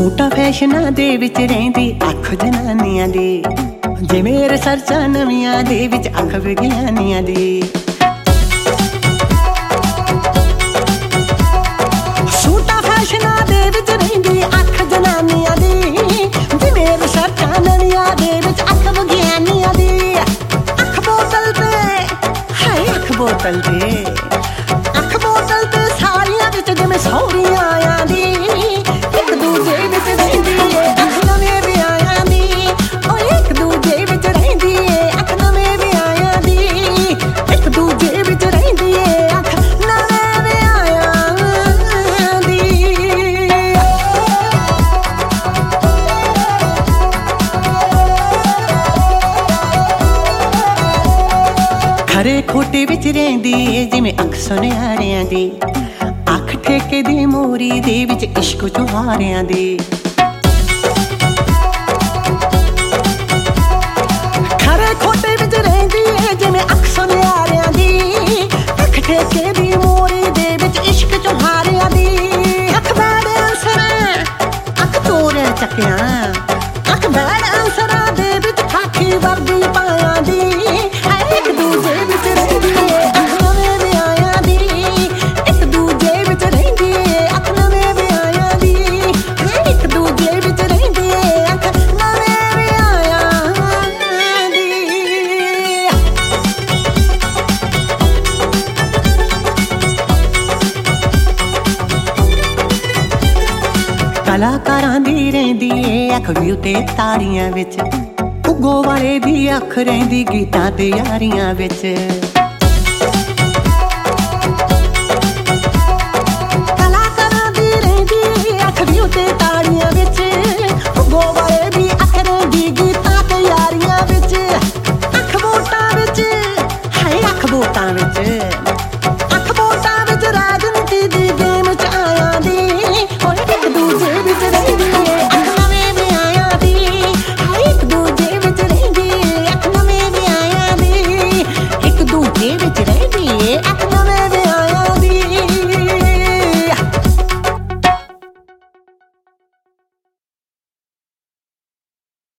ਸੂਟਾਂ ਫੈਸ਼ਨਾਂ ਦੇ ਵਿੱਚ ਰਹਿੰਦੀ ਅੱਖ ਜਨਾਨੀਆਂ ਦੀ, ਜਿਵੇਂ ਰਿਸਰਚਾਂ ਨਵੀਆਂ ਦੇ ਵਿੱਚ ਅੱਖ ਵਿਗਿਆਨੀਆਂ ਦੀ। ਸੂਟਾਂ ਫੈਸ਼ਨਾਂ ਦੇ ਵਿੱਚ ਰਹਿੰਦੀ ਅੱਖ ਜਨਾਨੀਆਂ ਦੀ, ਜਿਵੇਂ ਰਿਸਰਚਾਂ ਨਵੀਆਂ ਦੇ ਵਿੱਚ ਅੱਖ ਵਿਗਿਆਨੀਆਂ ਦੀ। ਅੱਖ ਬੋਤਲ ਤੇ ਹਾਏ ਅੱਖ ਬੋਤਲ ਤੇ, ਅੱਖ ਬੋਤਲ ਤੇ ਸਾਰੀਆਂ ਵਿੱਚ ਜਿਵੇਂ ਸੌਰੀਆਂ ਆਇਆਂ ਦੀ। ਇੱਕ ਦੂਜੇ ਵਿੱਚ ਰਹਿੰਦੀ ਏ ਅੱਖ ਨਵੇਂ ਵਿਆਹਿਆਂ ਦੀ, ਓ ਇੱਕ ਦੂਜੇ ਵਿੱਚ ਰਹਿੰਦੀ ਏ ਅੱਖ ਨਵੇਂ ਵਿਆਹਿਆਂ ਦੀ। ਇੱਕ ਦੂਜੇ ਵਿੱਚ ਰਹਿੰਦੀ ਏ ਅੱਖ ਨਵੇਂ ਵਿਆਹਿਆਂ ਦੀ। ਖਰੇ ਖੋਟੇ ਵਿੱਚ ਰਹਿੰਦੀ ਏ ਜਿਵੇਂ ਅੱਖ ਸੁਨਿਆਰਿਆਂ ਦੀ, ਅੱਖ ਠੇਕੇ ਦੀ ਮੋਰੀ ਦੇ ਵਿੱਚ ਇਸ਼ਕ ਚੁਹਾਰਿਆਂ ਦੀ। ਖਰੇ ਖੋਟੇ ਵਿੱਚ ਰਹਿੰਦੀ ਏ ਜਿਵੇਂ ਅੱਖ ਸੁਨਿਆਰਿਆਂ ਦੀ, ਅੱਖ ਠੇਕੇ ਦੀ ਮੋਰੀ ਦੇ ਵਿੱਚ ਇਸ਼ਕ ਚੁਹਾਰਿਆਂ ਦੀ। ਅੱਖ ਬੈਡ ਅੰਸਰਾਂ, ਅੱਖ ਚੋਰ ਚੱਕਿਆਂ, ਅੱਖ ਬੈਡ ਅੰਸਰਾਂ ਦੇ ਵਿੱਚ ਖਾਕੀ ਵਰਦੀ ਪਾਇਆਂ ਦੀ। ਇੱਕ ਦੂਜੇ ਵਿੱਚ ਰਹਿੰਦੀ ਏ ਅੱਖ ਨਵੇਂ ਵਿਆਹਿਆਂ ਦੀ, ਇੱਕ ਦੂਜੇ ਵਿੱਚ ਰਹਿੰਦੀ ਏ ਅੱਖ ਨਵੇਂ ਵਿਆਹਿਆਂ ਦੀ। ਇੱਕ ਦੂਜੇ ਵਿੱਚ ਰਹਿੰਦੀ ਏ ਅੱਖ ਨਵੇਂ ਵਿਆਹਿਆਂ ਦੀ। ਕਲਾਕਾਰਾਂ ਦੀ ਰਹਿੰਦੀ ਏ ਅੱਖ ਵੀ ਉਤੇ ਤਾੜੀਆਂ ਵਿੱਚ, ਉੱਗੋ ਵਾਲੇ ਦੀ ਅੱਖ ਰਹਿੰਦੀ ਗੀਤਾਂ ਤੇ ਯਾਰੀਆਂ ਵਿੱਚ। ਕਲਾਕਾਰਾਂ ਦੀ ਰਹਿੰਦੀ ਅੱਖ ਵੀ ਉਤੇ ਤਾੜੀਆਂ ਵਿੱਚ, ਉੱਗੋ ਵਾਲੇ ਦੀ ਅੱਖ ਰਹਿੰਦੀ ਗੀਤਾਂ ਤੇ ਯਾਰੀਆਂ ਵਿੱਚ। ਅੱਖ ਵੋਟਾਂ ਵਿੱਚ ਹਾਏ ਅੱਖ ਵੋਟਾਂ ਵਿੱਚ, ਅੱਖ ਵੋਟਾਂ ਵਿੱਚ ਰਾਜਨੀਤੀ ਦੀ ਗੇਮ ਚ ਆਇਆਂ ਦੀ। ਓਏ ਇੱਕ ਦੂਜੇ ਵਿੱਚ ਰਹਿੰਦੀ ਏ ਅੱਖ ਨਵੇਂ ਵਿਆਹਿਆਂ ਦੀ, ਹਾਏ ਇੱਕ ਦੂਜੇ ਵਿੱਚ ਰਹਿੰਦੀ ਏ ਅੱਖ ਨਵੇਂ ਵਿਆਹਿਆਂ ਦੀ। ਇੱਕ ਦੂਜੇ ਵਿੱਚ ਰਹਿੰਦੀ ਏ ਅੱਖ